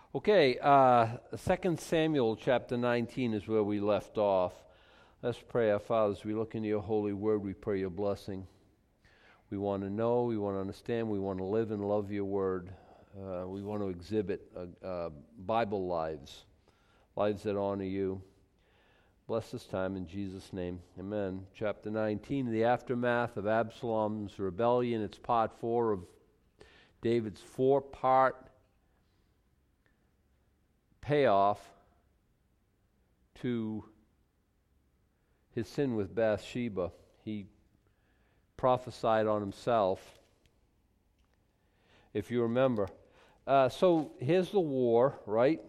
Okay, 2 Samuel chapter 19 is where we left off. Let's pray. Our Father, as we look into your holy word, we pray your blessing. We want to know, we want to understand, we want to live and love your word. We want to exhibit Bible lives that honor you. Bless this time in Jesus' name. Amen. Chapter 19, the aftermath of Absalom's rebellion. It's part 4 of David's 4-part payoff to his sin with Bathsheba. He prophesied on himself, if you remember. So here's the war, right?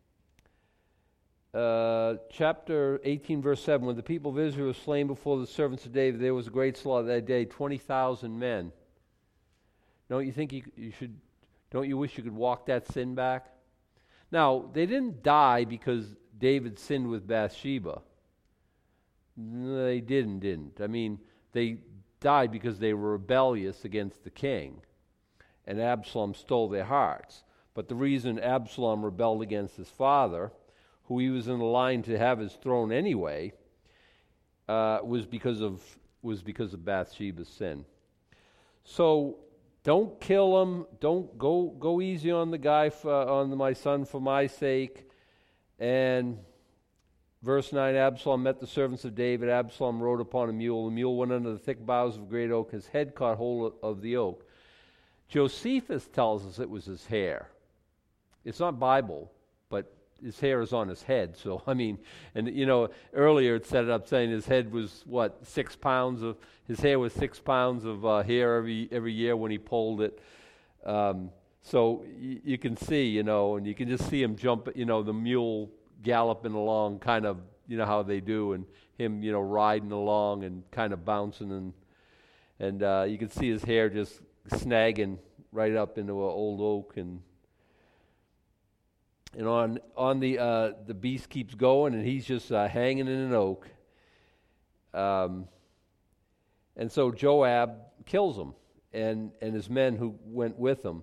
Chapter 18, verse 7, when the people of Israel were slain before the servants of David, there was a great slaughter that day, 20,000 men. Don't you think you should, don't you wish you could walk that sin back? Now, they didn't die because David sinned with Bathsheba. They didn't. I mean, they died because they were rebellious against the king, and Absalom stole their hearts. But the reason Absalom rebelled against his father, who he was in the line to have his throne anyway, was because of Bathsheba's sin. So don't kill him. Don't go easy on the guy, on my son, for my sake. And verse 9, Absalom met the servants of David. Absalom rode upon a mule. The mule went under the thick boughs of a great oak. His head caught hold of the oak. Josephus tells us it was his hair. It's not Bible, but his hair is on his head. So, I mean, and earlier it set it up saying his head was, 6 pounds of, his hair was 6 pounds of hair every year when he pulled it. So you can see, and you can just see him jump, the mule galloping along, kind of, how they do, and him, riding along and kind of bouncing, and you can see his hair just snagging right up into an old oak, and on the beast keeps going, and he's just hanging in an oak. And so Joab kills him, and his men who went with him.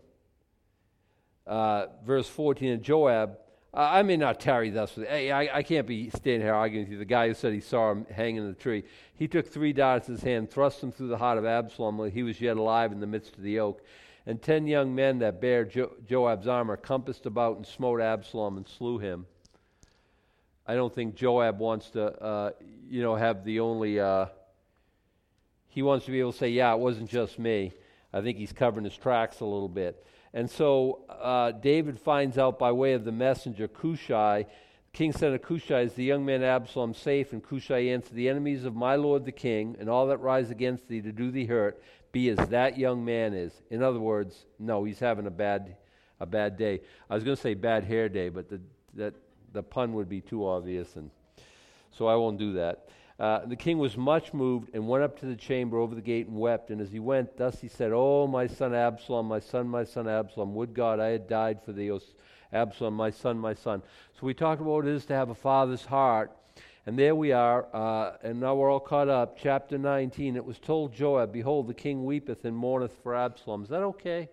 Verse 14, and Joab, I may not tarry thus with you. Hey, I can't be standing here arguing with you. The guy who said he saw him hanging in the tree. He took 3 darts in his hand, thrust them through the heart of Absalom while he was yet alive in the midst of the oak. And 10 young men that bare Joab's armor compassed about and smote Absalom and slew him. I don't think Joab wants to, have the only... he wants to be able to say, yeah, it wasn't just me. I think he's covering his tracks a little bit. And so David finds out by way of the messenger, Cushai. The king said to Cushai, is the young man Absalom safe? And Cushai answered, the enemies of my lord the king, and all that rise against thee to do thee hurt, be as that young man is. In other words, no, he's having a bad day. I was going to say bad hair day, but the pun would be too obvious, and so I won't do that. The king was much moved and went up to the chamber over the gate and wept. And as he went, thus he said, oh, my son Absalom, my son Absalom, would God I had died for thee, O Absalom, my son, my son. So we talked about what it is to have a father's heart. And there we are, and now we're all caught up. Chapter 19, it was told Joab, behold, the king weepeth and mourneth for Absalom. Is that okay?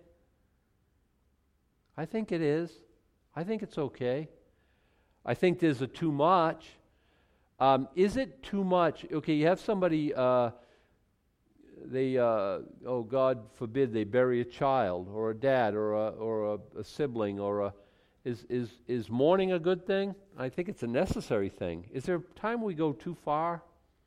I think it is. I think it's okay. I think there's a too much. Is it too much? Okay, you have somebody, God forbid, they bury a child or a dad or a sibling is mourning a good thing? I think it's a necessary thing. Is there a time we go too far?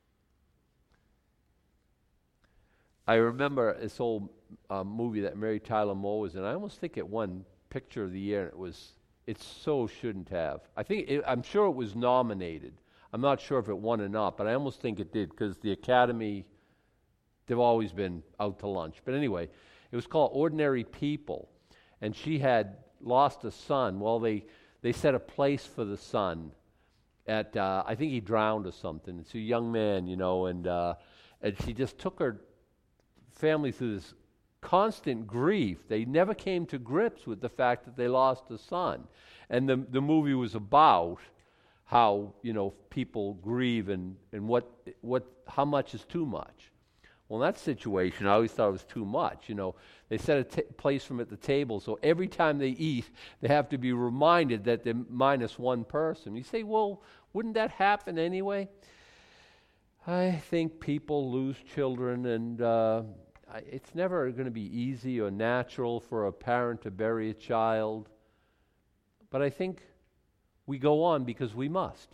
I remember this old movie that Mary Tyler Moore was in. I almost think it won Picture of the Year, and it so shouldn't have. I'm sure it was nominated. I'm not sure if it won or not, but I almost think it did, because the Academy, they've always been out to lunch. But anyway, it was called Ordinary People, and she had lost a son. Well, they set a place for the son at, I think he drowned or something. It's a young man, and she just took her family through this constant grief. They never came to grips with the fact that they lost a son. And the movie was about how people grieve and how much is too much. Well, in that situation, I always thought it was too much. They set a place for them at the table, so every time they eat, they have to be reminded that they're minus one person. You say, well, wouldn't that happen anyway? I think people lose children, and it's never going to be easy or natural for a parent to bury a child. But I think we go on because we must.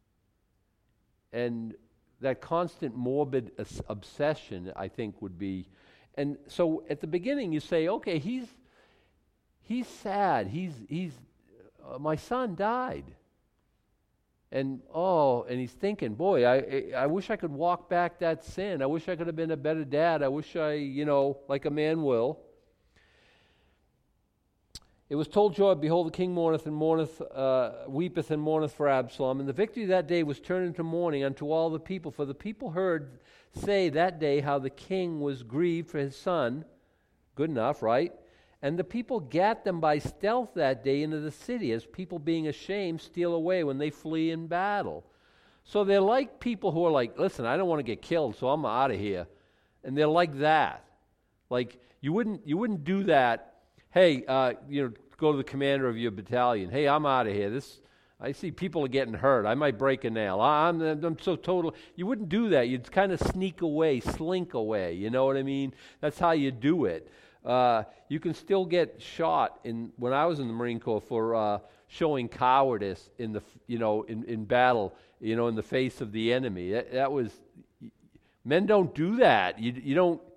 And that constant morbid obsession, I think, would be. And so at the beginning you say, okay, he's sad. My son died. And he's thinking, boy, I wish I could walk back that sin. I wish I could have been a better dad. I wish like a man will. It was told Joab, behold, the king weepeth and mourneth for Absalom. And the victory that day was turned into mourning unto all the people. For the people heard say that day how the king was grieved for his son. Good enough, right? And the people gat them by stealth that day into the city, as people being ashamed steal away when they flee in battle. So they're like people who are like, listen, I don't want to get killed, so I'm out of here. And they're like that. Like, you wouldn't do that. Hey, go to the commander of your battalion. Hey, I'm out of here. I see people are getting hurt. I might break a nail. I'm so total. You wouldn't do that. You'd kind of sneak away, slink away. You know what I mean? That's how you do it. You can still get shot when I was in the Marine Corps for showing cowardice in battle. In the face of the enemy. That was men don't do that. You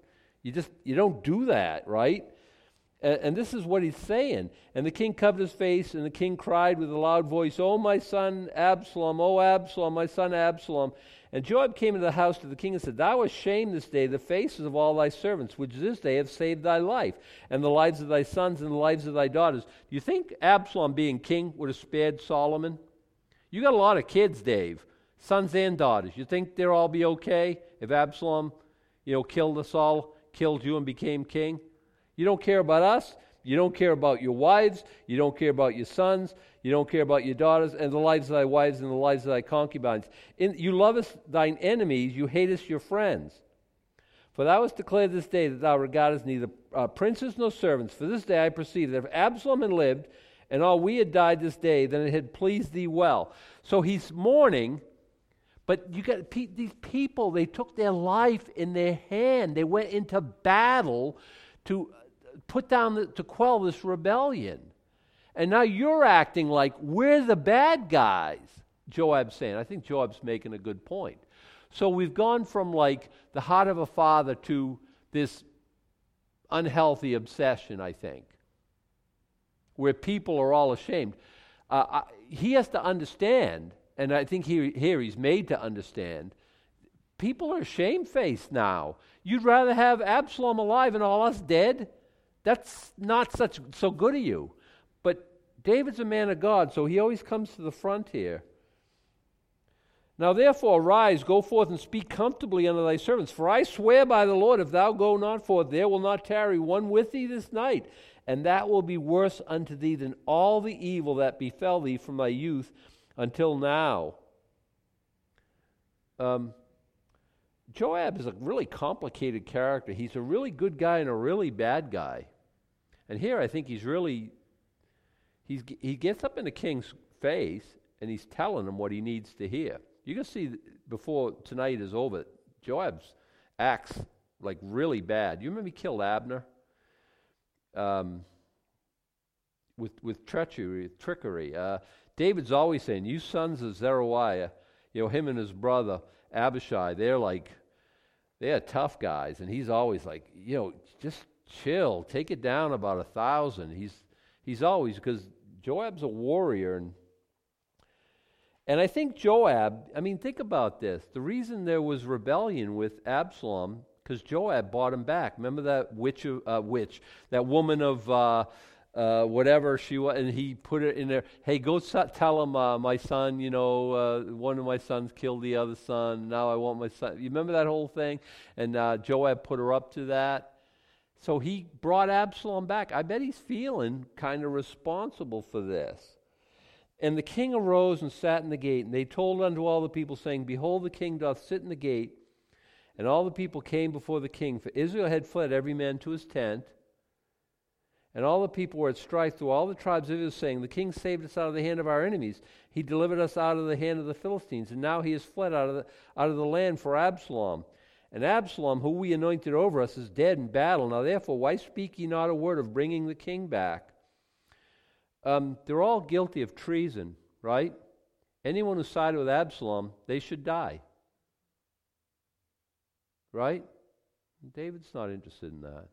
don't do that, right? And this is what he's saying. And the king covered his face, and the king cried with a loud voice, "O my son Absalom, O Absalom, my son Absalom." And Joab came into the house to the king and said, Thou hast shamed this day the faces of all thy servants, which this day have saved thy life, and the lives of thy sons, and the lives of thy daughters. Do you think Absalom, being king, would have spared Solomon? You got a lot of kids, Dave, sons and daughters. You think they'll all be okay if Absalom, killed us all, killed you, and became king? You don't care about us. You don't care about your wives. You don't care about your sons. You don't care about your daughters, and the lives of thy wives and the lives of thy concubines. You lovest thine enemies. You hatest your friends. For thou hast declared this day that thou regardest neither princes nor servants. For this day I perceive that if Absalom had lived, and all we had died this day, then it had pleased thee well. So he's mourning, but you got these people, they took their life in their hand. They went into battle to to quell this rebellion. And now you're acting like we're the bad guys, Joab's saying. I think Joab's making a good point. So we've gone from like the heart of a father to this unhealthy obsession, I think, where people are all ashamed. He has to understand, and I think here he's made to understand, people are shamefaced now. You'd rather have Absalom alive and all us dead? That's not so good of you. But David's a man of God, so he always comes to the front here. Now therefore arise, go forth and speak comfortably unto thy servants. For I swear by the Lord, if thou go not forth, there will not tarry one with thee this night. And that will be worse unto thee than all the evil that befell thee from thy youth until now. Joab is a really complicated character. He's a really good guy and a really bad guy. And here I think he gets up in the king's face and he's telling him what he needs to hear. You can see before tonight is over, Joab acts like really bad. You remember he killed Abner? With trickery. David's always saying, you sons of Zeruiah, him and his brother Abishai, they're tough guys, and he's always like, just chill, take it down about 1,000. He's always, because Joab's a warrior, and I think Joab, think about this. The reason there was rebellion with Absalom, because Joab bought him back. Remember that that woman of whatever she was, and he put it in there, hey, go tell him my son, one of my sons killed the other son, now I want my son. You remember that whole thing? And Joab put her up to that. So he brought Absalom back. I bet he's feeling kind of responsible for this. And the king arose and sat in the gate, and they told unto all the people, saying, Behold, the king doth sit in the gate. And all the people came before the king, for Israel had fled every man to his tent. And all the people were at strife through all the tribes of Israel, saying, the king saved us out of the hand of our enemies. He delivered us out of the hand of the Philistines. And now he has fled out of the land for Absalom. And Absalom, who we anointed over us, is dead in battle. Now therefore, why speak ye not a word of bringing the king back? They're all guilty of treason, right? Anyone who sided with Absalom, they should die. Right? David's not interested in that.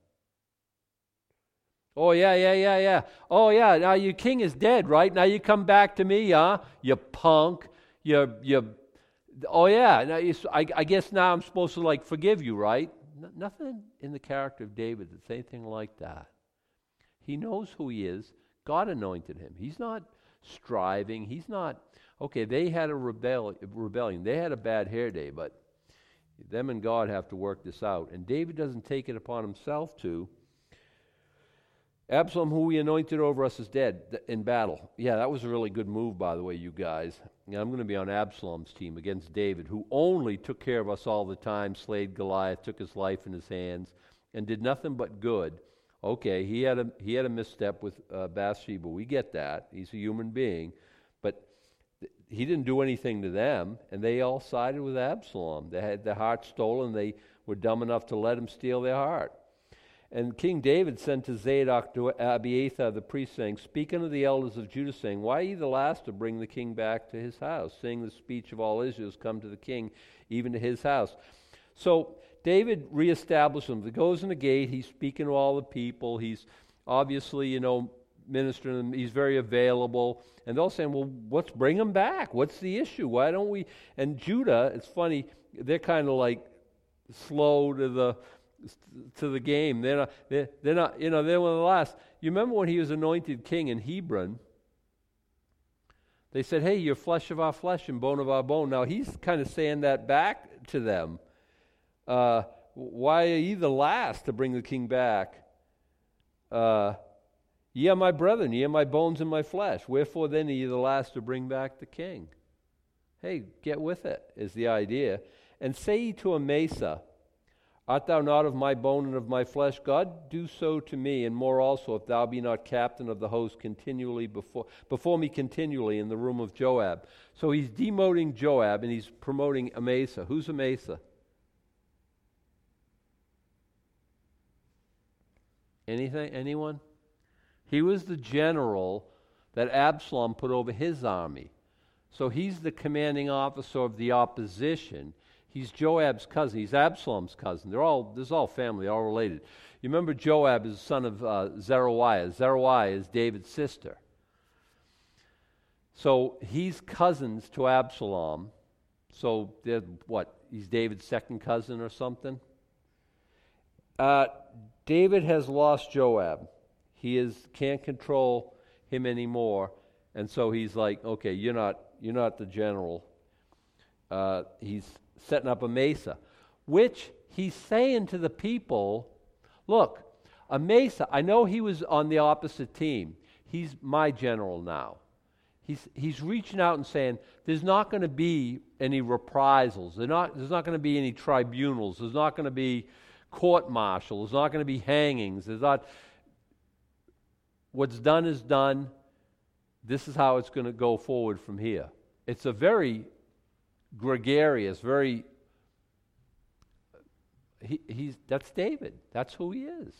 Oh, yeah. Oh, yeah, now your king is dead, right? Now you come back to me, huh? You punk. Oh, yeah. Now I guess now I'm supposed to, forgive you, right? Nothing in the character of David that's anything like that. He knows who he is. God anointed him. He's not striving. He's not... Okay, they had a rebellion. They had a bad hair day, but them and God have to work this out. And David doesn't take it upon himself to. Absalom, who we anointed over us, is dead in battle. Yeah, that was a really good move, by the way, you guys. Yeah, I'm going to be on Absalom's team against David, who only took care of us all the time, slayed Goliath, took his life in his hands, and did nothing but good. Okay, he had a misstep with Bathsheba. We get that. He's a human being. But he didn't do anything to them, and they all sided with Absalom. They had their heart stolen. They were dumb enough to let him steal their heart. And King David sent to Zadok to Abiathar the priest, saying, speak unto the elders of Judah, saying, why are ye the last to bring the king back to his house, seeing the speech of all Israel has come to the king, even to his house? So David reestablished him. He goes in the gate. He's speaking to all the people. He's obviously, ministering to them. He's very available. And they're all saying, well, let's bring him back. What's the issue? Why don't we? And Judah, it's funny, they're kind of slow to the game. They're not, they're one of the last. You remember when he was anointed king in Hebron? They said, hey, you're flesh of our flesh and bone of our bone. Now he's kind of saying that back to them. Why are ye the last to bring the king back? Ye are my brethren, ye are my bones and my flesh. Wherefore then are ye the last to bring back the king? Hey, get with it, is the idea. And say ye to Amasa, art thou not of my bone and of my flesh? God do so to me, and more also, if thou be not captain of the host continually before me continually in the room of Joab. So he's demoting Joab, and he's promoting Amasa. Who's Amasa? Anyone? He was the general that Absalom put over his army. So he's the commanding officer of the opposition. He's Joab's cousin. He's Absalom's cousin. This is all family, all related. You remember Joab is the son of Zeruiah. Zeruiah is David's sister. So he's cousins to Absalom. So he's David's second cousin or something? David has lost Joab. He can't control him anymore, and so he's like, okay, you're not the general. He's setting up Amasa, which he's saying to the people, look, Amasa, I know he was on the opposite team. He's my general now. He's reaching out and saying, there's not going to be any reprisals. There's not going to be any tribunals. There's not going to be court-martial. There's not going to be hangings. What's done is done. This is how it's going to go forward from here. It's a very gregarious, that's David. That's who he is.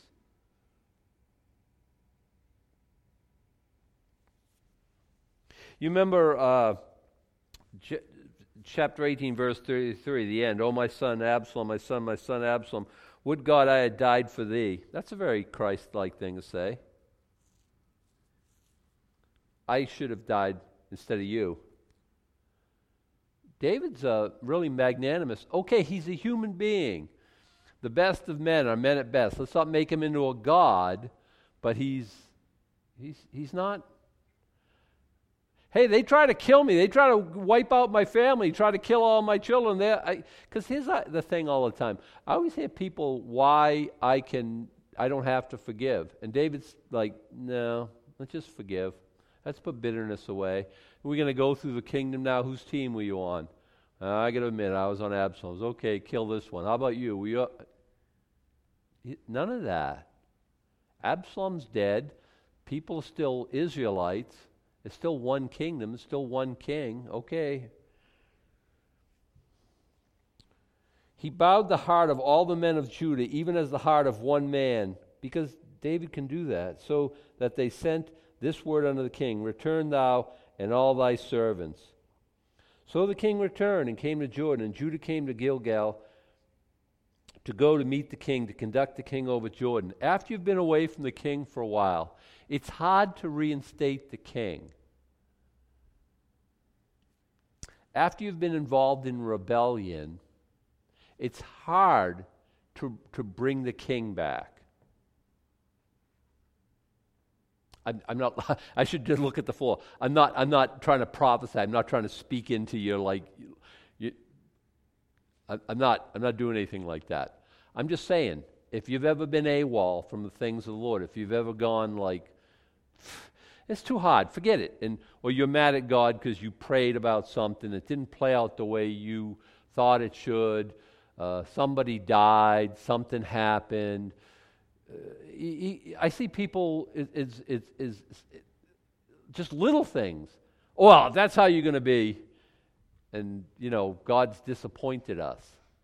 You remember chapter 18, verse 33, the end. Oh, my son Absalom, my son Absalom, would God I had died for thee. That's a very Christ-like thing to say. I should have died instead of you. David's really magnanimous. Okay, he's a human being. The best of men are men at best. Let's not make him into a god, but he's not. Hey, they try to kill me. They try to wipe out my family, try to kill all my children. Because here's the thing all the time. I always hear people why I don't have to forgive. And David's like, no, let's just forgive. Let's put bitterness away. We're going to go through the kingdom now. Whose team were you on? I got to admit, I was on Absalom's. Okay, kill this one. How about you? None of that. Absalom's dead. People are still Israelites. It's still one kingdom. It's still one king. Okay. He bowed the heart of all the men of Judah, even as the heart of one man, because David can do that, so that they sent this word unto the king, return thou and all thy servants. So the king returned and came to Jordan, and Judah came to Gilgal to go to meet the king, to conduct the king over Jordan. After you've been away from the king for a while, it's hard to reinstate the king. After you've been involved in rebellion, it's hard to bring the king back. I'm not. I should just look at the floor. I'm not trying to prophesy. I'm not trying to speak into you like. I'm not doing anything like that. I'm just saying, if you've ever been AWOL from the things of the Lord, if you've ever gone like, it's too hard, forget it, or you're mad at God because you prayed about something that didn't play out the way you thought it should. Somebody died. Something happened. I see people is just little things. Well, that's how you're going to be, and God's disappointed us,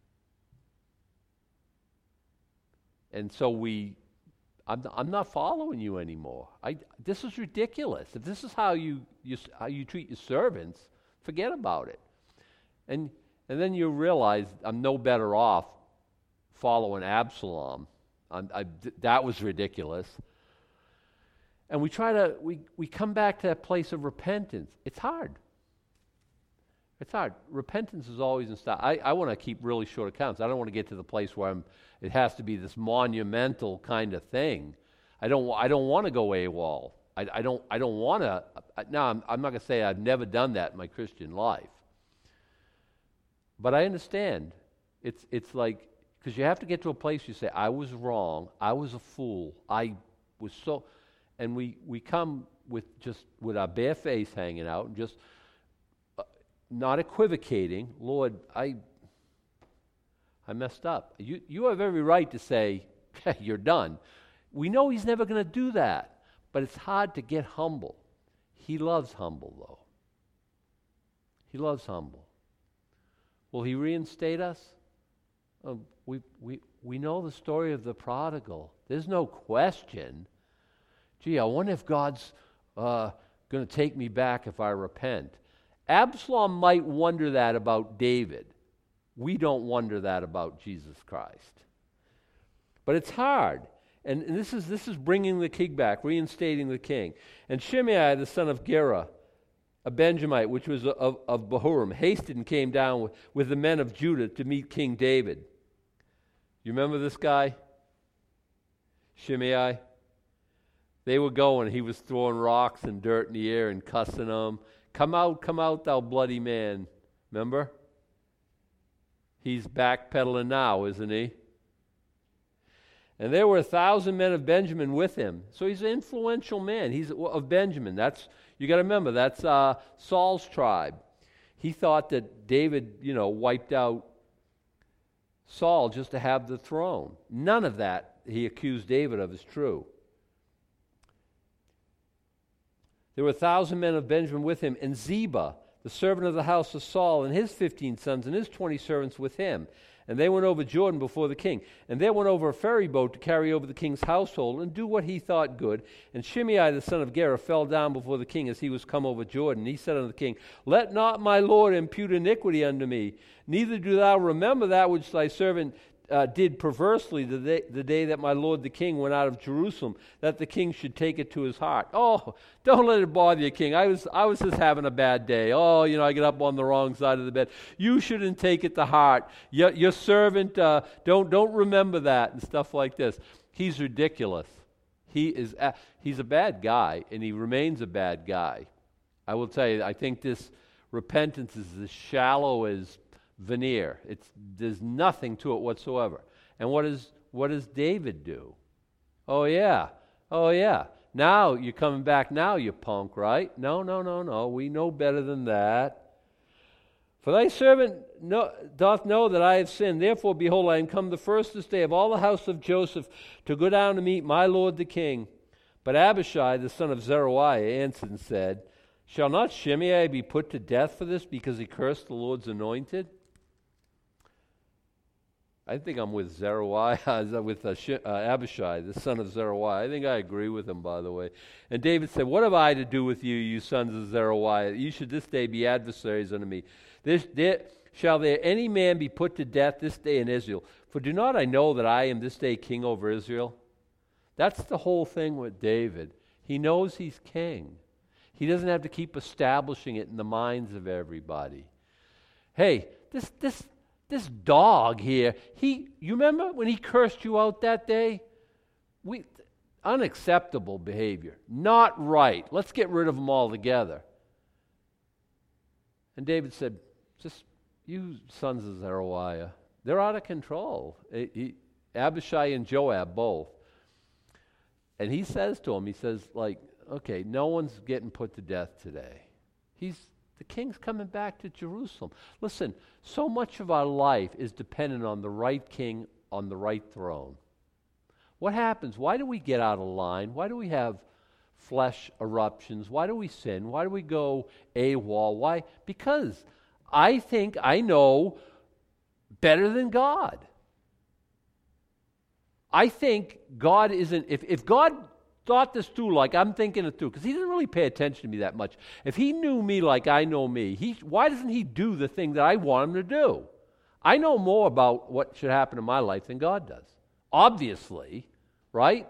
and so I'm not following you anymore. This is ridiculous. If this is how you treat your servants, forget about it. And then you realize I'm no better off following Absalom. That was ridiculous. And we come back to that place of repentance. It's hard. It's hard. Repentance is always in style. I want to keep really short accounts. I don't want to get to the place where it has to be this monumental kind of thing. I don't want to go AWOL. I don't want to. Now I'm not going to say I've never done that in my Christian life. But I understand. It's like, because you have to get to a place you say, I was wrong, I was a fool, I was so, and we come with our bare face hanging out and just not equivocating. Lord, I messed up. You have every right to say, hey, you're done. We know He's never going to do that, but it's hard to get humble. He loves humble, though. He loves humble. Will He reinstate us? We know the story of the prodigal. There's no question. Gee, I wonder if God's going to take me back if I repent. Absalom might wonder that about David. We don't wonder that about Jesus Christ. But it's hard. And this is bringing the king back, reinstating the king. And Shimei, the son of Gera, a Benjamite, which was of Bahurim, hasted and came down with the men of Judah to meet King David. You remember this guy? Shimei? They were going. He was throwing rocks and dirt in the air and cussing them. Come out, thou bloody man. Remember? He's backpedaling now, isn't he? And there were 1,000 men of Benjamin with him. So he's an influential man. He's of Benjamin. You got to remember, that's Saul's tribe. He thought that David, wiped out Saul just to have the throne. None of that he accused David of is true. There were 1,000 men of Benjamin with him, and Ziba, the servant of the house of Saul, and his 15 sons and his 20 servants with him. And they went over Jordan before the king. And there went over a ferry boat to carry over the king's household and do what he thought good. And Shimei the son of Gera fell down before the king as he was come over Jordan. And he said unto the king, Let not my lord impute iniquity unto me, neither do thou remember that which thy servant did perversely the day that my lord the king went out of Jerusalem, that the king should take it to his heart. Oh, don't let it bother you, king. I was just having a bad day. Oh, I get up on the wrong side of the bed. You shouldn't take it to heart. Your servant, don't remember that and stuff like this. He's ridiculous. He's a bad guy, and he remains a bad guy. I will tell you, I think this repentance is as shallow as veneer. There's nothing to it whatsoever. And what does David do? Oh yeah. Now you're coming back now, you punk, right? No. We know better than that. For thy servant doth know that I have sinned. Therefore, behold, I am come the first this day of all the house of Joseph to go down to meet my lord the king. But Abishai, the son of Zeruiah, answered and said, Shall not Shimei be put to death for this, because he cursed the Lord's anointed? I think I'm with Zeruiah, with Abishai, the son of Zeruiah. I think I agree with him, by the way. And David said, What have I to do with you, you sons of Zeruiah? You should this day be adversaries unto me. Shall there any man be put to death this day in Israel? For do not I know that I am this day king over Israel? That's the whole thing with David. He knows he's king. He doesn't have to keep establishing it in the minds of everybody. Hey, this dog here, you remember when he cursed you out that day? Unacceptable behavior. Not right. Let's get rid of them altogether. And David said, just you sons of Zeruiah, they're out of control. Abishai and Joab both. And he says to him, okay, no one's getting put to death today. The king's coming back to Jerusalem. Listen, so much of our life is dependent on the right king on the right throne. What happens? Why do we get out of line? Why do we have flesh eruptions? Why do we sin? Why do we go AWOL? Why? Because I think I know better than God. I think God isn't, if God thought this through like I'm thinking it through, because he doesn't really pay attention to me that much. If he knew me like I know me, why doesn't he do the thing that I want him to do? I know more about what should happen in my life than God does. Obviously, right?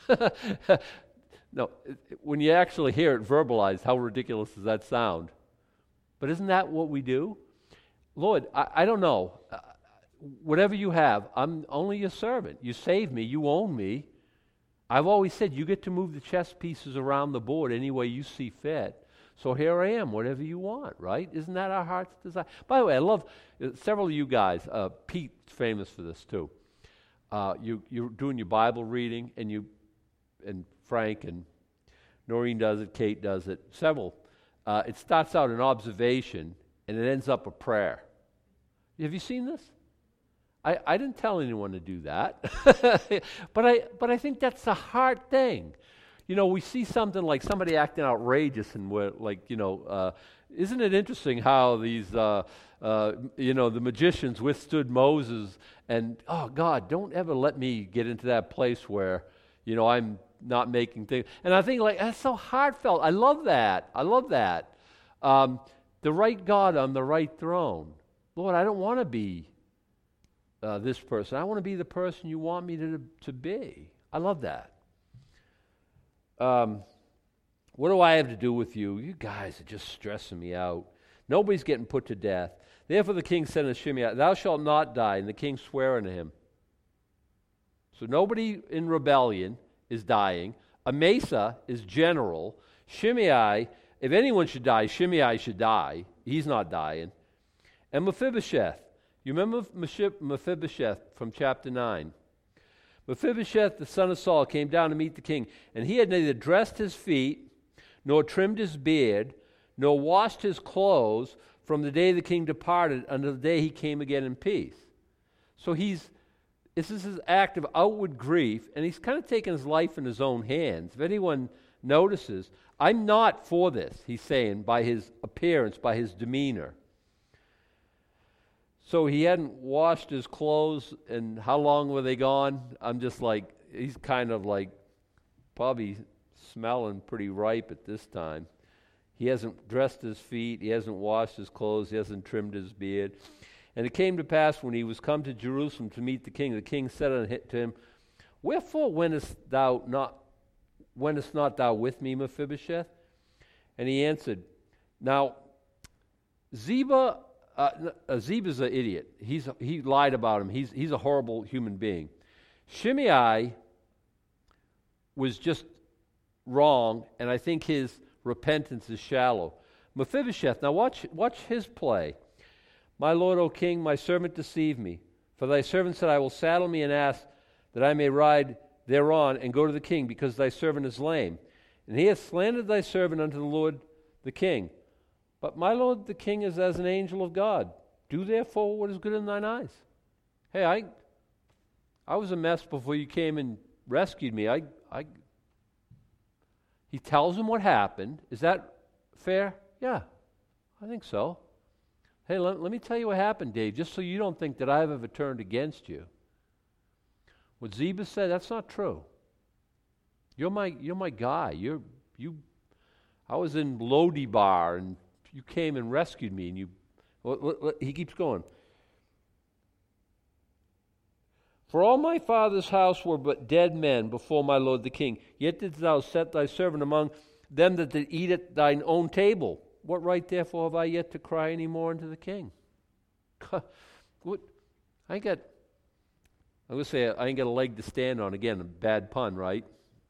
No, when you actually hear it verbalized, how ridiculous does that sound? But isn't that what we do? Lord, I don't know. Whatever you have, I'm only your servant. You saved me. You own me. I've always said you get to move the chess pieces around the board any way you see fit. So here I am, whatever you want, right? Isn't that our heart's desire? By the way, I love several of you guys. Pete's famous for this too. You're doing your Bible reading, and Frank and Noreen does it, Kate does it, several. It starts out an observation, and it ends up a prayer. Have you seen this? I didn't tell anyone to do that, but I think that's a hard thing. You know, we see something like somebody acting outrageous, and we're like, isn't it interesting how these, the magicians withstood Moses, and oh God, don't ever let me get into that place where, I'm not making things. And I think that's so heartfelt. I love that. The right God on the right throne. Lord, I don't want to be this person. I want to be the person you want me to be. I love that. What do I have to do with you? You guys are just stressing me out. Nobody's getting put to death. Therefore the king said unto Shimei, Thou shalt not die. And the king sware unto him. So nobody in rebellion is dying. Amasa is general. Shimei, if anyone should die, Shimei should die. He's not dying. And Mephibosheth. You remember Mephibosheth from chapter 9? Mephibosheth, the son of Saul, came down to meet the king, and he had neither dressed his feet, nor trimmed his beard, nor washed his clothes from the day the king departed until the day he came again in peace. So this is his act of outward grief, and he's kind of taken his life in his own hands. If anyone notices, I'm not for this, he's saying, by his appearance, by his demeanor. So he hadn't washed his clothes, and how long were they gone? I'm just like, he's kind of like probably smelling pretty ripe at this time. He hasn't dressed his feet, he hasn't washed his clothes, he hasn't trimmed his beard. And it came to pass when he was come to Jerusalem to meet the king said unto him, Wherefore wentest not thou with me, Mephibosheth? And he answered, Now Ziba's an idiot. He lied about him. He's a horrible human being. Shimei was just wrong, and I think his repentance is shallow. Mephibosheth, now watch his play. My lord, O king, my servant deceived me. For thy servant said, I will saddle me an ass that I may ride thereon and go to the king, because thy servant is lame. And he hath slandered thy servant unto the lord the king. But my lord the king is as an angel of God. Do therefore what is good in thine eyes. Hey, I was a mess before you came and rescued me. He tells him what happened. Is that fair? Yeah, I think so. Hey, let me tell you what happened, Dave, just so you don't think that I've ever turned against you. What Ziba said, that's not true. You're my guy. I was in Lodibar, and you came and rescued me, and he keeps going. For all my father's house were but dead men before my lord the king. Yet didst thou set thy servant among them that did eat at thine own table. What right therefore have I yet to cry any more unto the king? What? I'm going to say I ain't got a leg to stand on. Again, a bad pun, right?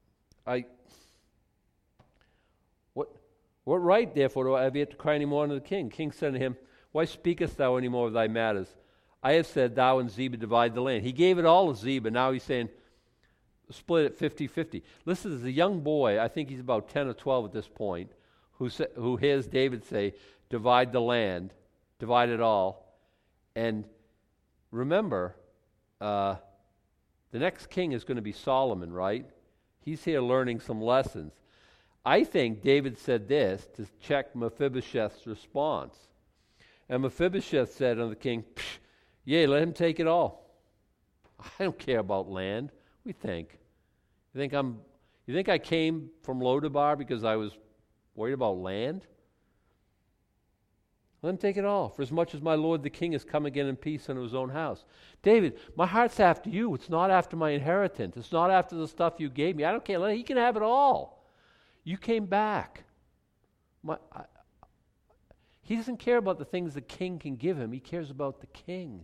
What right therefore do I have yet to cry any more unto the king? King said to him, Why speakest thou any more of thy matters? I have said, thou and Ziba divide the land. He gave it all to Ziba. Now he's saying, split it 50-50. Listen, there's a young boy, I think he's about 10 or 12 at this point, who hears David say, divide the land, divide it all. And remember, the next king is going to be Solomon, right? He's here learning some lessons. I think David said this to check Mephibosheth's response. And Mephibosheth said unto the king, Yea, let him take it all. I don't care about land. We think. You think I came from Lodabar because I was worried about land? Let him take it all, for as much as my lord the king has come again in peace unto his own house. David, my heart's after you. It's not after my inheritance. It's not after the stuff you gave me. I don't care. He can have it all. You came back. He doesn't care about the things the king can give him. He cares about the king.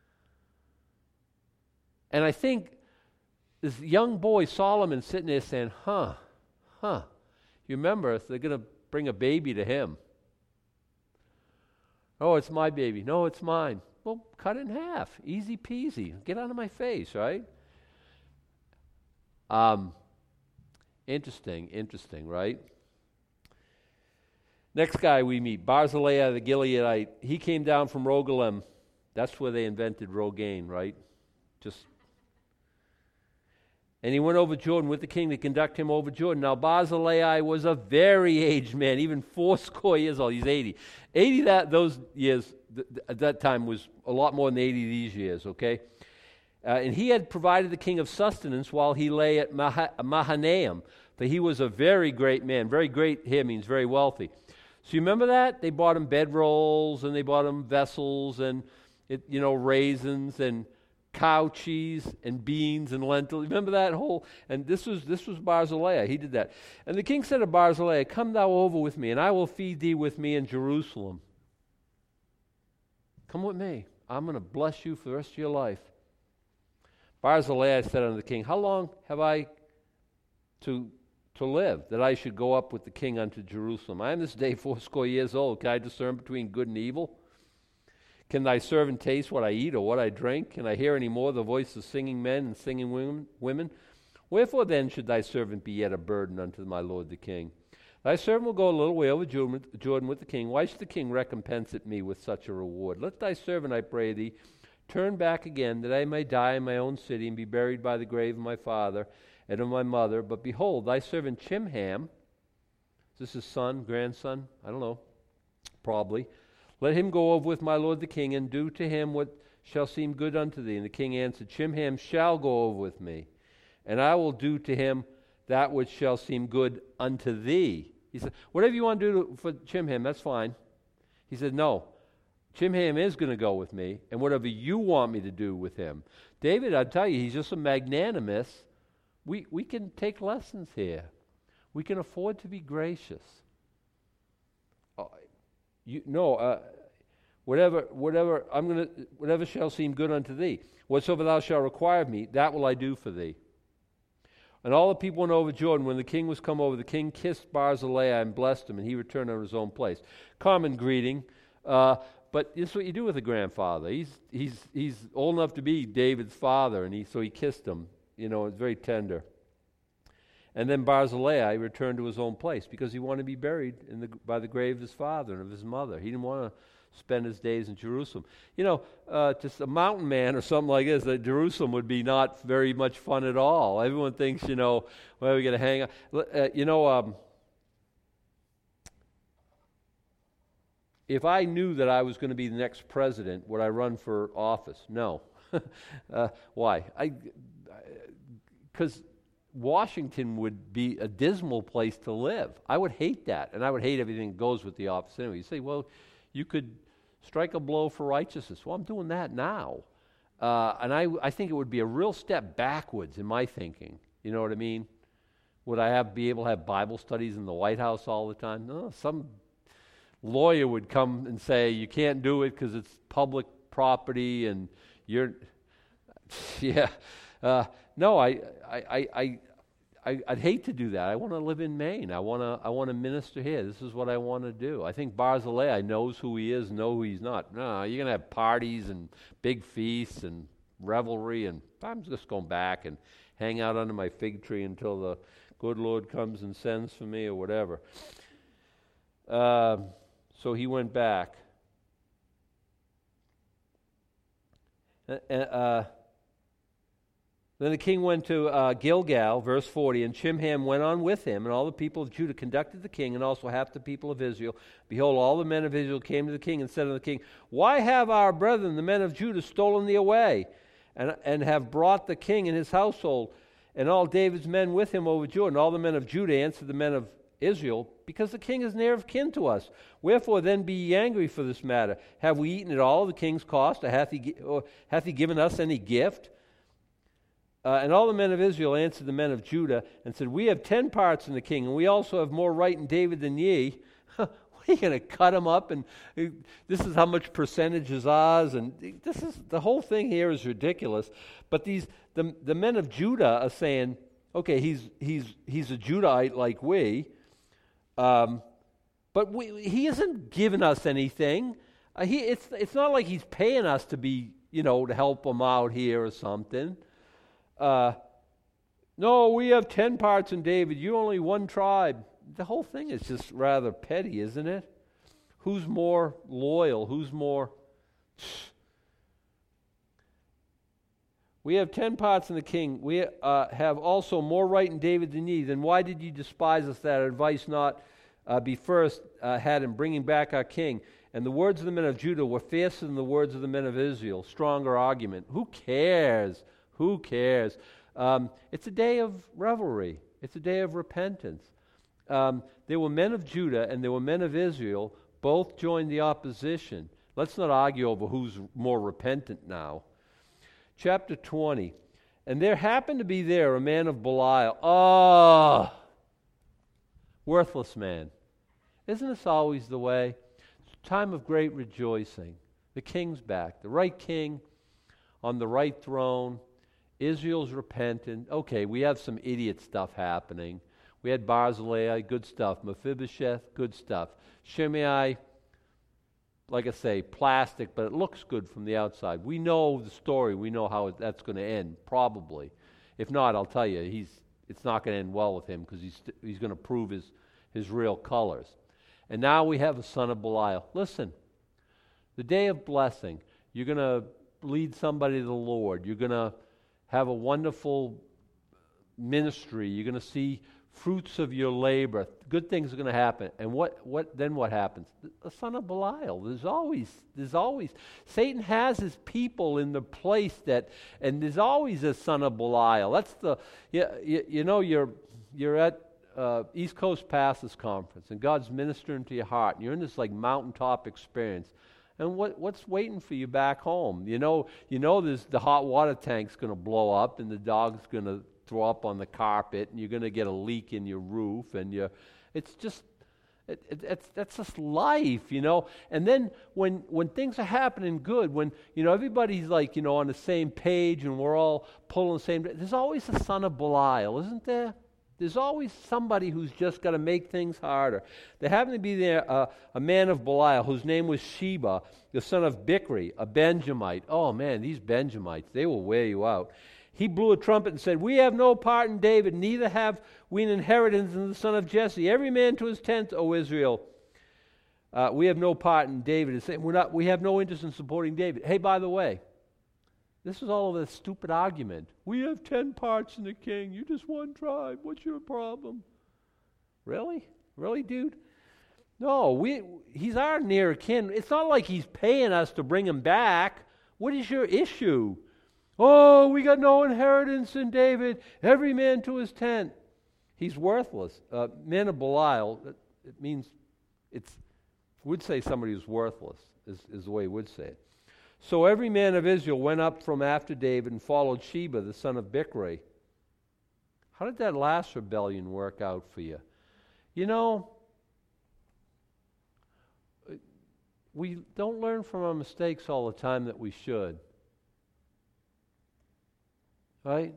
And I think this young boy, Solomon, sitting there saying, You remember, they're going to bring a baby to him. Oh, it's my baby. No, it's mine. Well, cut it in half. Easy peasy. Get out of my face, right? Interesting, right? Next guy we meet, Barzillai the Gileadite. He came down from Rogelim. That's where they invented Rogaine, right? And he went over Jordan with the king to conduct him over Jordan. Now Barzillai was a very aged man, even 80 years old. He's 80. 80 those years at that time was a lot more than 80 these years, okay? And he had provided the king of sustenance while he lay at Mahanaim. For he was a very great man. Very great here means very wealthy. So you remember that? They bought him bedrolls, and they bought him vessels, and raisins, and cow cheese, and beans, and lentils. Remember that whole? And this was Barzillai. He did that. And the king said to Barzillai, Come thou over with me, and I will feed thee with me in Jerusalem. Come with me. I'm going to bless you for the rest of your life. Barzillai said unto the king, How long have I to live, that I should go up with the king unto Jerusalem? I am this day 80 years old. Can I discern between good and evil? Can thy servant taste what I eat or what I drink? Can I hear any more the voice of singing men and singing women? Wherefore then should thy servant be yet a burden unto my lord the king? Thy servant will go a little way over Jordan with the king. Why should the king recompense at me with such a reward? Let thy servant, I pray thee, turn back again, that I may die in my own city and be buried by the grave of my father and of my mother. But behold, thy servant Chimham, is this his son, grandson? I don't know, probably. Let him go over with my lord the king, and do to him what shall seem good unto thee. And the king answered, Chimham shall go over with me, and I will do to him that which shall seem good unto thee. He said, whatever you want to do for Chimham, that's fine. He said, no, Chimham is going to go with me, and whatever you want me to do with him. David, I tell you, he's just a magnanimous. We can take lessons here. We can afford to be gracious. Whatever shall seem good unto thee. Whatsoever thou shalt require of me, that will I do for thee. And all the people went over Jordan. When the king was come over, the king kissed Barzillai and blessed him, and he returned to his own place. Common greeting, but this is what you do with a grandfather. He's old enough to be David's father, and so he kissed him. It's very tender. And then Barzillai returned to his own place because he wanted to be buried by the grave of his father and of his mother. He didn't want to spend his days in Jerusalem. Just a mountain man or something like this, that Jerusalem would be not very much fun at all. Everyone thinks, well, we're going to hang out. If I knew that I was going to be the next president, would I run for office? No. Why? Because Washington would be a dismal place to live. I would hate that, and I would hate everything that goes with the office anyway. You say, well, you could strike a blow for righteousness. Well, I'm doing that now. And I think it would be a real step backwards in my thinking. You know what I mean? Would I be able to have Bible studies in the White House all the time? No, some lawyer would come and say, you can't do it because it's public property and you're... Yeah. No, I'd hate to do that. I want to live in Maine. I want to minister here. This is what I want to do. I think Barzillai knows who he is, know who he's not. No, you're going to have parties and big feasts and revelry, and I'm just going back and hang out under my fig tree until the good Lord comes and sends for me or whatever. So he went back. Then the king went to Gilgal, verse 40, and Chimham went on with him, and all the people of Judah conducted the king, and also half the people of Israel. Behold, all the men of Israel came to the king and said unto the king, Why have our brethren, the men of Judah, stolen thee away, and have brought the king and his household, and all David's men with him over Jordan? All the men of Judah answered the men of Israel, Because the king is near of kin to us. Wherefore then be ye angry for this matter? Have we eaten at all the king's cost, or hath he given us any gift? And all the men of Israel answered the men of Judah and said, We have 10 parts in the king, and we also have more right in David than ye. What are you going to cut him up? And this is how much percentage is ours. And this is the whole thing here is ridiculous. But the men of Judah are saying, okay, he's a Judahite like we, but he isn't giving us anything. It's not like he's paying us to be, to help him out here or something. No, we have 10 parts in David. You're only one tribe. The whole thing is just rather petty, isn't it? Who's more loyal? Who's more... We have 10 parts in the king. We have also more right in David than ye. Then why did ye despise us that advice not be first had in bringing back our king? And the words of the men of Judah were fiercer than the words of the men of Israel. Stronger argument. Who cares? Who cares? It's a day of revelry. It's a day of repentance. There were men of Judah and there were men of Israel. Both joined the opposition. Let's not argue over who's more repentant now. Chapter 20. And there happened to be there a man of Belial. Worthless man. Isn't this always the way? It's a time of great rejoicing. The king's back. The right king on the right throne. Israel's repentant. Okay, we have some idiot stuff happening. We had Barzillai, good stuff. Mephibosheth, good stuff. Shimei, like I say, plastic, but it looks good from the outside. We know the story. We know how that's going to end, probably. If not, I'll tell you, it's not going to end well with him because he's going to prove his real colors. And now we have a son of Belial. Listen, the day of blessing, you're going to lead somebody to the Lord. You're going to have a wonderful ministry. You're going to see fruits of your labor. Good things are going to happen. And what happens? The son of Belial. There's always Satan has his people in the place and there's always a son of Belial. That's you're at East Coast Pastors Conference and God's ministering to your heart and you're in this like mountaintop experience. And what's waiting for you back home? You know there's the hot water tank's going to blow up and the dog's going to throw up on the carpet and you're going to get a leak in your roof and that's just life, And then when things are happening good, when everybody's like on the same page and we're all pulling the same, there's always a son of Belial, isn't there? There's always somebody who's just got to make things harder. There happened to be there a man of Belial whose name was Sheba, the son of Bichri, a Benjamite. Oh man, these Benjamites, they will wear you out. he blew a trumpet and said, we have no part in David, neither have we an inheritance in the son of Jesse. Every man to his tent, O Israel. We have no part in David. It's saying we have no interest in supporting David. Hey, by the way, this is all of a stupid argument. We have 10 parts in the king. You're just one tribe. What's your problem? Really? Really, dude? No, he's our near kin. It's not like he's paying us to bring him back. What is your issue? Oh, we got no inheritance in David. Every man to his tent. He's worthless. Men of Belial, it means would say somebody who's worthless, is the way he would say it. So every man of Israel went up from after David and followed Sheba, the son of Bichri. How did that last rebellion work out for you? You know, we don't learn from our mistakes all the time that we should. Right?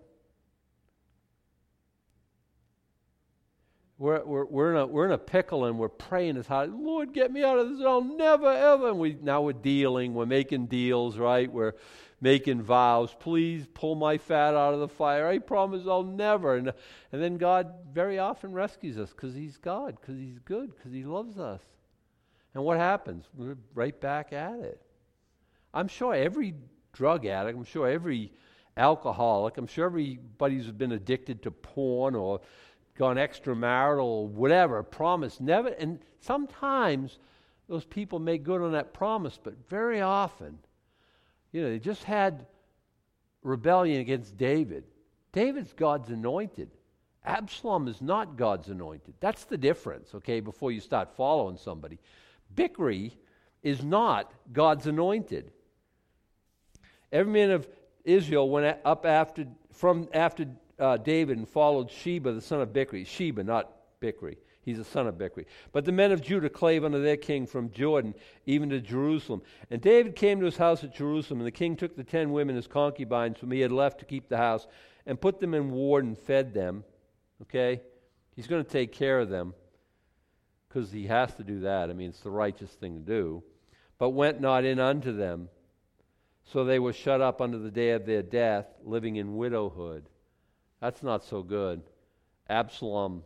We're in a pickle and we're praying as hard. Lord, get me out of this. I'll never ever. And now we're dealing. We're making deals, right? We're making vows. Please pull my fat out of the fire. I promise I'll never. And then God very often rescues us because He's God, because He's good, because He loves us. And what happens? We're right back at it. I'm sure every drug addict, I'm sure every alcoholic, I'm sure everybody who's been addicted to porn or gone extramarital or whatever, promise never, and sometimes those people make good on that promise, but very often, they just had rebellion against David. David's God's anointed. Absalom is not God's anointed. That's the difference, okay, before you start following somebody. Bichri is not God's anointed. Every man of Israel went up after David and followed Sheba, the son of Bichri. Sheba, not Bichri. He's the son of Bichri. But the men of Judah clave unto their king from Jordan, even to Jerusalem. And David came to his house at Jerusalem, and the king took the 10 women as concubines whom he had left to keep the house, and put them in ward and fed them. Okay? He's going to take care of them, because he has to do that. I mean, it's the righteous thing to do. But went not in unto them. So they were shut up unto the day of their death, living in widowhood. That's not so good. Absalom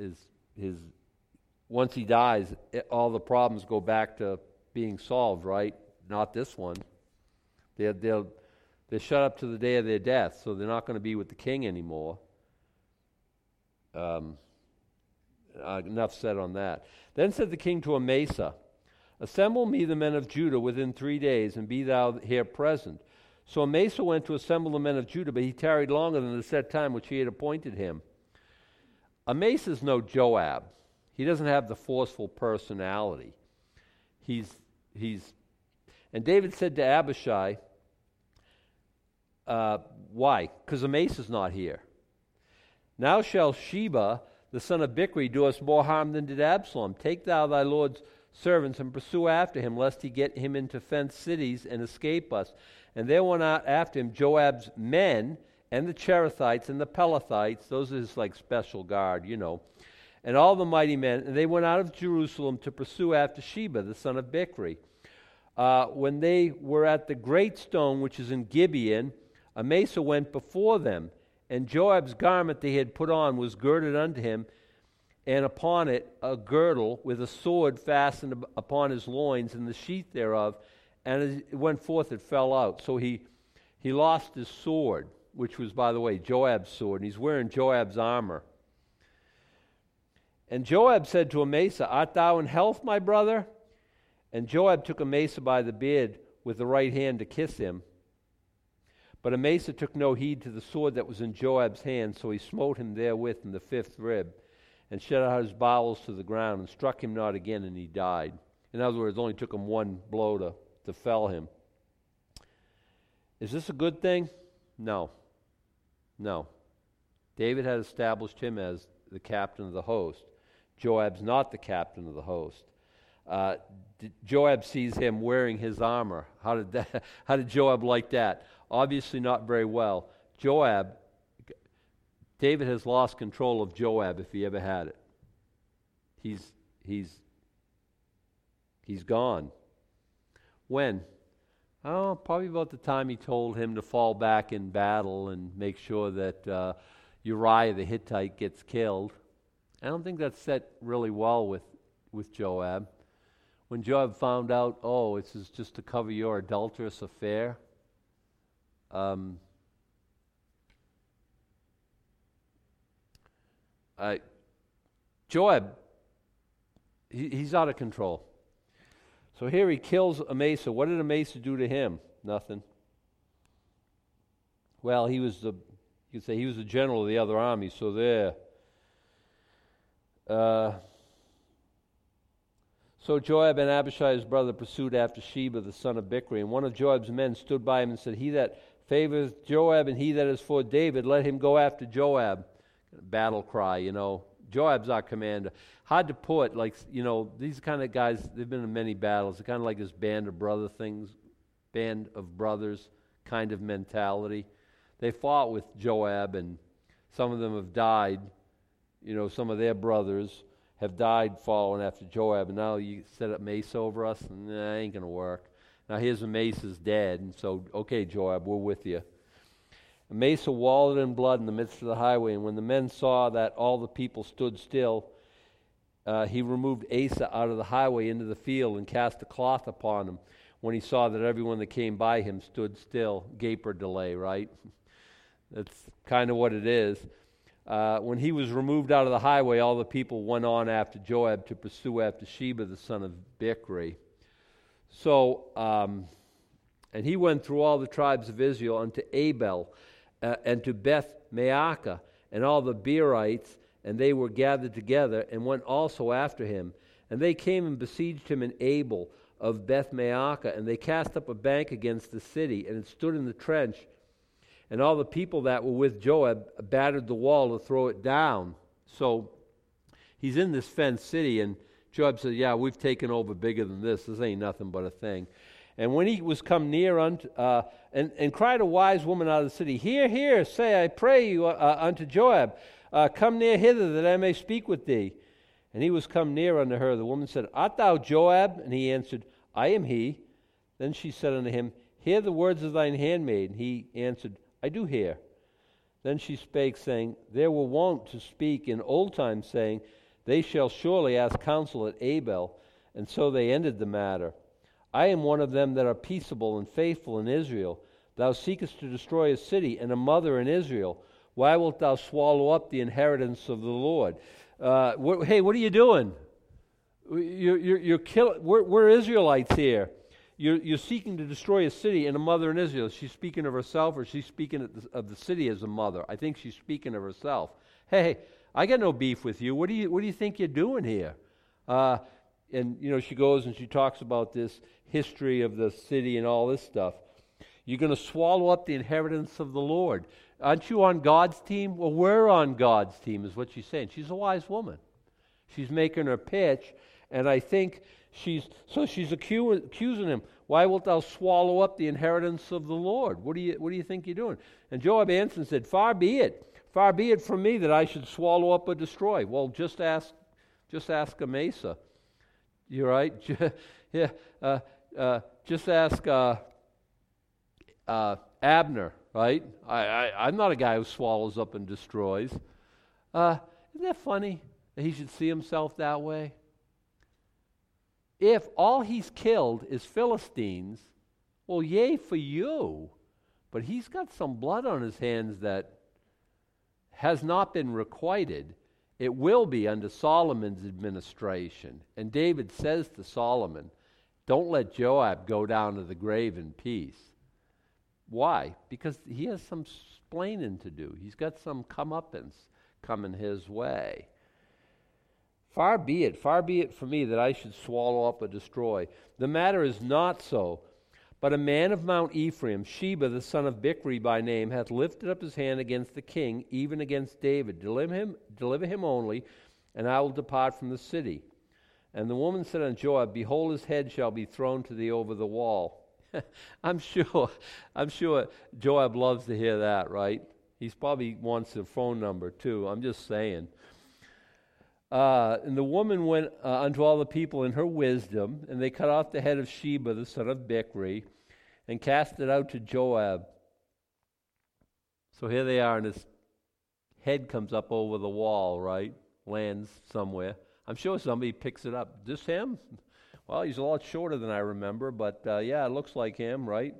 once he dies, all the problems go back to being solved, right? Not this one. They're shut up to the day of their death, so they're not going to be with the king anymore. Enough said on that. Then said the king to Amasa, assemble me the men of Judah within 3 days, and be thou here present. So Amasa went to assemble the men of Judah, but he tarried longer than the set time which he had appointed him. Amasa's no Joab. He doesn't have the forceful personality. And David said to Abishai, why? Because Amasa's not here. Now shall Sheba, the son of Bichri, do us more harm than did Absalom. Take thou thy Lord's servants and pursue after him, lest he get him into fenced cities and escape us. And there went out after him Joab's men and the Cherethites and the Pelethites. Those are his special guard, and all the mighty men. And they went out of Jerusalem to pursue after Sheba, the son of Bichri. When they were at the great stone which is in Gibeon, Amasa went before them, and Joab's garment that he had put on was girded unto him, and upon it a girdle with a sword fastened upon his loins, and the sheath thereof. And as it went forth, it fell out. So he lost his sword, which was, by the way, Joab's sword, and he's wearing Joab's armor. And Joab said to Amasa, art thou in health, my brother? And Joab took Amasa by the beard with the right hand to kiss him. But Amasa took no heed to the sword that was in Joab's hand, so he smote him therewith in the 5th rib, and shut out his bowels to the ground, and struck him not again, and he died. In other words, it only took him one blow to fell him. Is this a good thing? No. David had established him as the captain of the host. Joab's not the captain of the host. Joab sees him wearing his armor. How did Joab like that? Obviously not very well. David has lost control of Joab if he ever had it. He's gone. When? Oh, probably about the time he told him to fall back in battle and make sure that Uriah the Hittite gets killed. I don't think that set really well with Joab. When Joab found out, oh, this is just to cover your adulterous affair, Joab, he's out of control. So here he kills Amasa. What did Amasa do to him? Nothing. Well, you could say he was the general of the other army, so there. So Joab and Abishai his brother pursued after Sheba the son of Bichri, and one of Joab's men stood by him and said, "He that favors Joab and he that is for David, let him go after Joab." Battle cry, Joab's our commander. Hard to put, these kind of guys, they've been in many battles. They're kind of like this band of brothers kind of mentality. They fought with Joab, and some of them have died. Some of their brothers have died following after Joab, and now you set up Mesa over us, and that ain't going to work. Now here's Masa's dead, and so, okay, Joab, we're with you. Amasa wallowed in blood in the midst of the highway, and when the men saw that all the people stood still, he removed Asa out of the highway into the field and cast a cloth upon him. When he saw that everyone that came by him stood still, gape or delay, right? That's kind of what it is. When he was removed out of the highway, all the people went on after Joab to pursue after Sheba the son of Bichri. So, and he went through all the tribes of Israel unto Abel, and to Beth Maacah, and all the Beerites, and they were gathered together, and went also after him. And they came and besieged him in Abel of Beth Maacah, and they cast up a bank against the city, and it stood in the trench. And all the people that were with Joab battered the wall to throw it down. So he's in this fenced city, and Joab says, "Yeah, we've taken over bigger than this. This ain't nothing but a thing." And when he was come near and cried a wise woman out of the city, "Hear, hear, say, I pray you unto Joab, come near hither that I may speak with thee." And he was come near unto her. The woman said, "Art thou Joab?" And he answered, "I am he." Then she said unto him, "Hear the words of thine handmaid." And he answered, "I do hear." Then she spake, saying, "There were wont to speak in old times, saying, They shall surely ask counsel at Abel. And so they ended the matter. I am one of them that are peaceable and faithful in Israel. Thou seekest to destroy a city and a mother in Israel. Why wilt thou swallow up the inheritance of the Lord? Hey, what are you doing? You're killing. We're Israelites here. You're seeking to destroy a city and a mother in Israel. Is she speaking of herself, or is she speaking of the city as a mother? I think she's speaking of herself. Hey, I got no beef with you. What do you think you're doing here? And she goes and she talks about this history of the city and all this stuff. You're going to swallow up the inheritance of the Lord. Aren't you on God's team? Well, we're on God's team, is what she's saying. She's a wise woman. She's making her pitch, and I think she's accusing him. Why wilt thou swallow up the inheritance of the Lord? What do you think you're doing? And Joab answered and said, Far be it from me that I should swallow up or destroy. Well, just ask Amasa. You're right. Yeah. Just ask Abner. Right? I'm not a guy who swallows up and destroys. Isn't that funny that he should see himself that way? If all he's killed is Philistines, well, yay for you. But he's got some blood on his hands that has not been requited. It will be under Solomon's administration. And David says to Solomon, don't let Joab go down to the grave in peace. Why? Because he has some splaining to do. He's got some comeuppance coming his way. Far be it from me that I should swallow up or destroy. The matter is not so. But a man of Mount Ephraim, Sheba the son of Bichri by name, hath lifted up his hand against the king, even against David. Deliver him only, and I will depart from the city. And the woman said unto Joab, Behold, his head shall be thrown to thee over the wall. I'm sure Joab loves to hear that, right? He probably wants a phone number too. I'm just saying. And the woman went unto all the people in her wisdom, and they cut off the head of Sheba the son of Bichri, and cast it out to Joab. So here they are, and his head comes up over the wall, right? Lands somewhere. I'm sure somebody picks it up. This him? Well, he's a lot shorter than I remember, but yeah, it looks like him, right?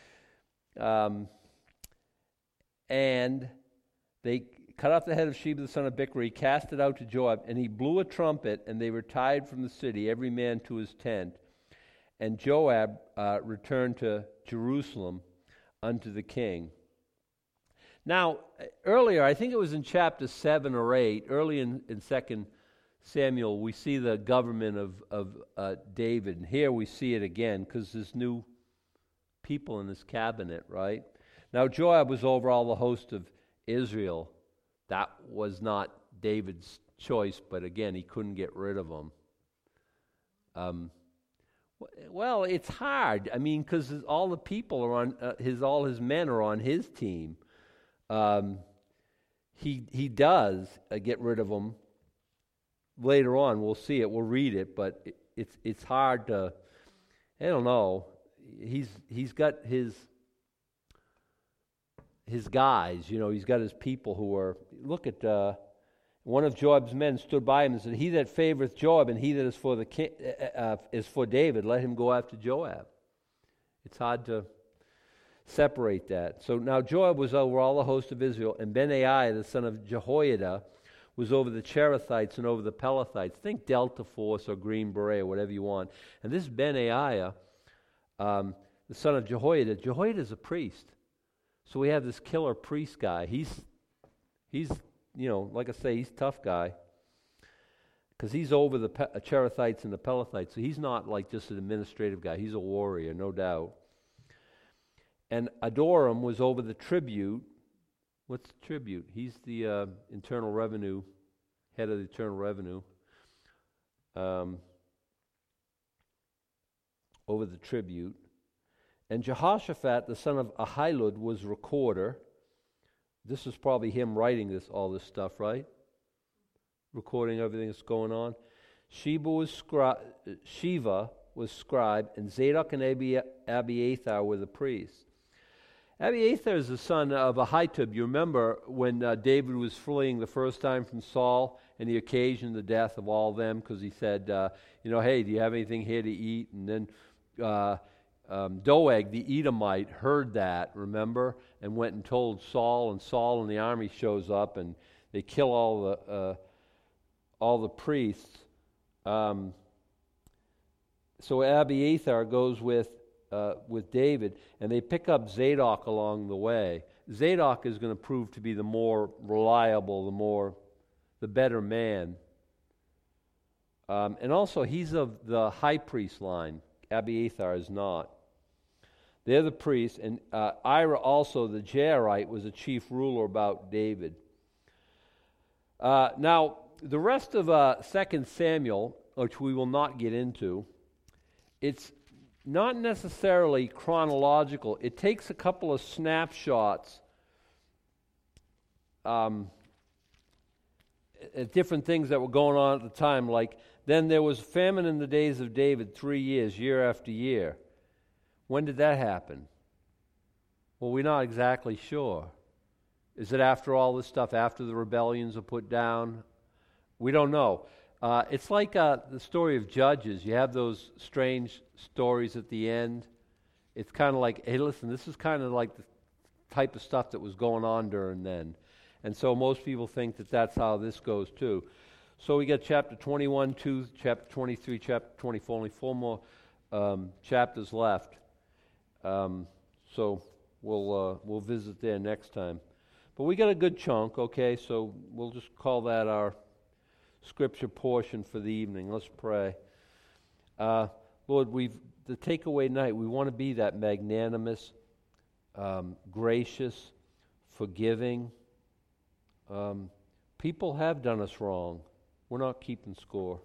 And they cut off the head of Sheba the son of Bichri, cast it out to Joab, and he blew a trumpet, and they retired from the city, every man to his tent. And Joab returned to Jerusalem unto the king. Now, earlier, I think it was in chapter 7 or 8, early in 2 Samuel, we see the government of David. And here we see it again because there's new people in his cabinet, right? Now, Joab was over all the host of Israel. That was not David's choice, but again, he couldn't get rid of them. Well, it's hard. I mean, because all the people are on all his men are on his team. He does get rid of them later on. We'll see it. We'll read it, but it's hard to. I don't know. He's got his guys. You know, he's got his people who are. Look at one of Joab's men stood by him and said, "He that favoreth Joab, and he that is for the king is for David. Let him go after Joab." It's hard to separate that. So now Joab was over all the host of Israel, and Benaiah, the son of Jehoiada, was over the Cherethites and over the Pelethites. Think Delta Force or Green Beret or whatever you want. And this Benaiah, the son of Jehoiada, Jehoiada is a priest. So we have this killer priest guy. He's like I say, he's a tough guy because he's over the Cherethites and the Pelethites. So he's not like just an administrative guy. He's a warrior, no doubt. And Adoram was over the tribute. What's the tribute? He's the internal revenue, head of the internal revenue. Over the tribute. And Jehoshaphat, the son of Ahilud, was recorder. This is probably him writing all this stuff, right? Recording everything that's going on. Shiva was scribe, and Zadok and Abiathar were the priests. Abiathar is the son of Ahitub. You remember when David was fleeing the first time from Saul, and he occasioned the death of all of them because he said, hey, do you have anything here to eat? And then Doeg, the Edomite, heard that, remember, and went and told Saul, and Saul and the army shows up, and they kill all the priests. So Abiathar goes with David, and they pick up Zadok along the way. Zadok is going to prove to be the more reliable, the better man. And also, he's of the high priest line. Abiathar is not. They're the priests, and Ira also, the Jairite, was a chief ruler about David. Now, the rest of 2 Samuel, which we will not get into, it's not necessarily chronological. It takes a couple of snapshots at different things that were going on at the time. Like, then there was famine in the days of David 3 years, year after year. When did that happen? Well, we're not exactly sure. Is it after all this stuff, after the rebellions are put down? We don't know. It's like the story of Judges. You have those strange stories at the end. It's kind of like, hey, listen, this is kind of like the type of stuff that was going on during then. And so most people think that that's how this goes too. So we got chapter 21, 2, chapter 23, chapter 24, only 4 more chapters left. So we'll visit there next time. But we got a good chunk, okay, so we'll just call that our scripture portion for the evening. Let's pray. Lord, the takeaway night, we want to be that magnanimous, gracious, forgiving. People have done us wrong. We're not keeping score.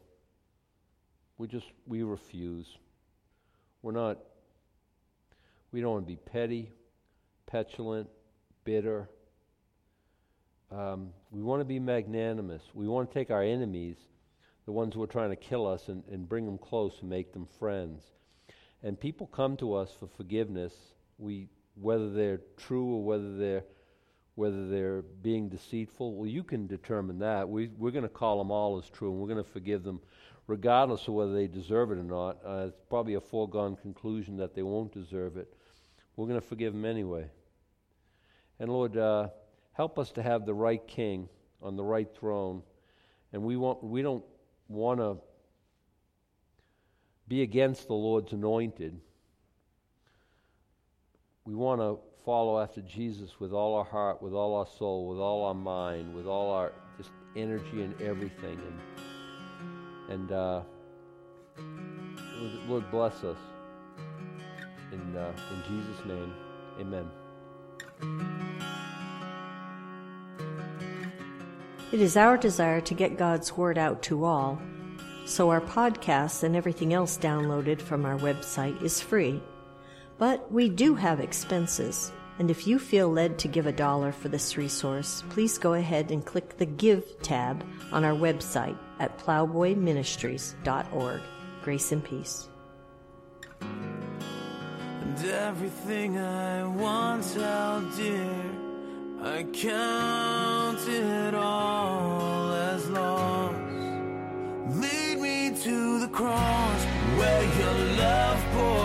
We refuse. We don't want to be petty, petulant, bitter. We want to be magnanimous. We want to take our enemies, the ones who are trying to kill us, and bring them close and make them friends. And people come to us for forgiveness. Whether they're true or whether they're being deceitful, well, you can determine that. We're going to call them all as true, and we're going to forgive them regardless of whether they deserve it or not. It's probably a foregone conclusion that they won't deserve it. We're going to forgive them anyway. And Lord, help us to have the right king on the right throne. And we don't want to be against the Lord's anointed. We want to follow after Jesus with all our heart, with all our soul, with all our mind, with all our just energy and everything. And Lord, bless us. In Jesus' name, amen. It is our desire to get God's Word out to all, so our podcasts and everything else downloaded from our website is free. But we do have expenses, and if you feel led to give $1 for this resource, please go ahead and click the Give tab on our website at plowboyministries.org. Grace and peace. And everything I once held dear, I count it all as loss. Lead me to the cross where your love pours.